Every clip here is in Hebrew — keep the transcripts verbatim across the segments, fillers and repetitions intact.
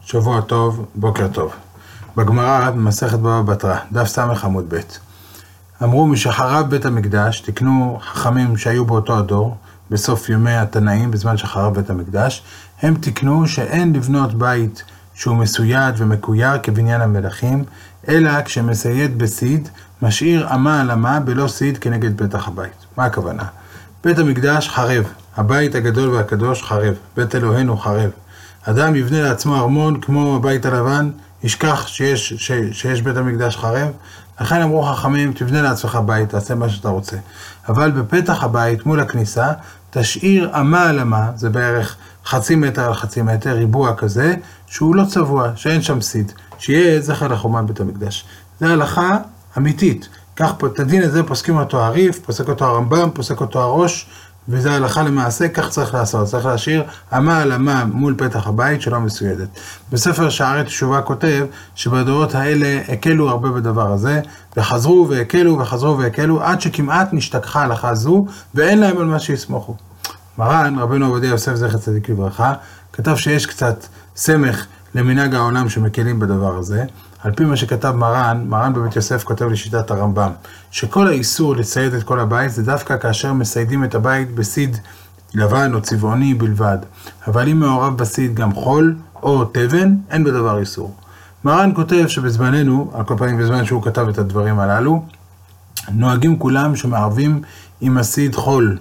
שבוע טוב, בוקר טוב. בגמרא במסכת בבא בתרא, דף ס' עמוד ב'. אמרו משחרב בית המקדש, תקנו חכמים שהיו באותו הדור, בסוף ימי התנאים, בזמן שחרב בית המקדש, הם תקנו שאין לבנות בית שהוא מסויד ומקויר כבניין המלכים, אלא כשמסייד בסיד, משאיר אמה על אמה בלא סיד כנגד פתח הבית. מה הכוונה? בית המקדש חרב, הבית הגדול והקדוש חרב, בית אלוהינו חרב. אדם יבנה לעצמו ארמון כמו הבית הלבן, ישכח שיש, ש, שיש בית המקדש חרב, לכן אמרו חכמים, תבנה לעצמך בית, תעשה מה שאתה רוצה. אבל בפתח הבית, מול הכניסה, תשאיר אמה על אמה, זה בערך חצי מטר על חצי מטר, ריבוע כזה, שהוא לא צבוע, שאין שם סיד, שיהיה זכר לחורבן בית המקדש. זה הלכה אמיתית. כך את הדין הזה פוסקים אותו הריף, פוסק אותו הרמב"ם, פוסק אותו הראש, וזה הלכה למעשה, כך צריך לעשות. צריך להשאיר אמה על אמה מול פתח הבית שלא מסוידת. בספר שערי תשובה כותב שבדורות האלה הקלו הרבה בדבר הזה, וחזרו והקלו וחזרו והקלו, עד שכמעט נשתכחה הלכה זו, ואין להם על מה שיסמוכו. מרן, רבנו עובדיה יוסף זכר צדיק לברכה, כתב שיש קצת סמך למנהג העולם שמקלים בדבר הזה. על פי מה שכתב מרן, מרן בבית יוסף כותב לשיטת הרמב"ם, שכל האיסור לצייד את כל הבית זה דווקא כאשר מסיידים את הבית בסיד לבן או צבעוני בלבד. אבל אם מעורב בסיד גם חול או תבן, אין בדבר איסור. מרן כותב שבזמננו, על כל פנים בזמן שהוא כתב את הדברים הללו, נוהגים כולם שמערבים עם הסיד חול.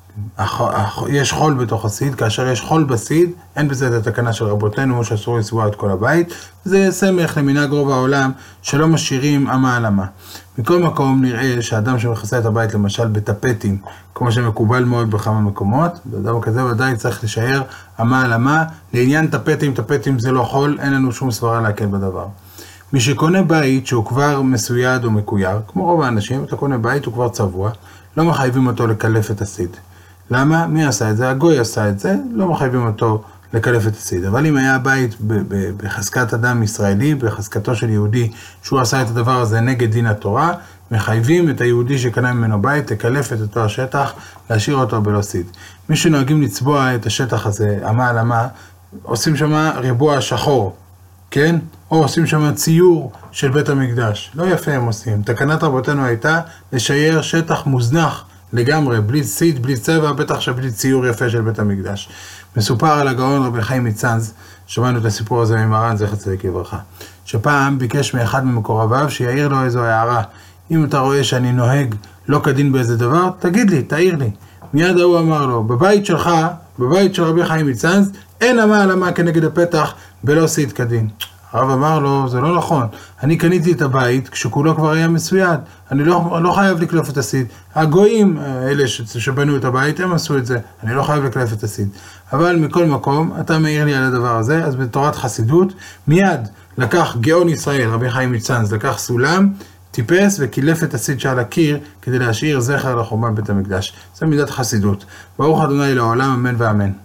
יש חול בתוך הסיד, כאשר יש חול בסיד, אין בזה את התקנה של רבותינו שאסור לצבוע את כל הבית. זה סמך למנהג רוב העולם שלא משאירים אמה על אמה. מכל מקום נראה שאדם שמכסה את הבית למשל בטפטים, כמו שמקובל מאוד בכמה מקומות, באדם כזה ודאי צריך לשאר אמה על אמה. לעניין טפטים, טפטים זה לא חול, אין לנו שום סברה להקל בדבר. מי שקונה בית שהוא כבר מסויד או מקויר, כמו רוב האנשים, אתה קונה בית הוא כבר צבוע, לא מחייבים אותו לקלף את הסיד. למה? מי עשה את זה? הגוי עשה את זה, לא מחייבים אותו לקלף את הסיד. אבל אם היה בית בחזקת אדם ישראלי, בחזקתו של יהודי, שהוא עשה את הדבר הזה נגד דין התורה, מחייבים את היהודי שקנה ממנו בית, לקלף את אותו השטח, להשאיר אותו בלא סיד. מי שנוהגים לצבוע את השטח הזה, אמה על אמה, עושים שם ריבוע שחור, כן? או עושים שם ציור של בית המקדש. לא יפה הם עושים. תקנת רבותינו הייתה לשייר שטח מוזנח, לגמרי, בלי סיד, בלי צבע, בטח שבלי ציור יפה של בית המקדש. מסופר על הגאון רבי חיים מצאנז, שמענו את הסיפור הזה ממרן זכר צדיק לברכה, שפעם ביקש מאחד ממקורביו שיעיר לו איזו הערה. אם אתה רואה שאני נוהג לא כדין באיזה דבר, תגיד לי, תעיר לי. מיד הוא אמר לו, בבית שלך, בבית של רבי חיים מצאנז, אין אמה על אמה כנגד הפתח בלא סיד כדין. הרב אמר לו, זה לא נכון, אני קניתי את הבית כשכולו כבר היה מסויד, אני לא, לא חייב לקלוף את הסיד. הגויים, אלה שבנו את הבית, הם עשו את זה, אני לא חייב לקלוף את הסיד. אבל מכל מקום, אתה מעיר לי על הדבר הזה, אז בתורת חסידות, מיד לקח גאון ישראל, רבי חיים מצאנז, לקח סולם, טיפס וקילף את הסיד שעל הקיר, כדי להשאיר זכר לחורבן בית המקדש. זה מידת חסידות. ברוך ה' לעולם, אמן ואמן.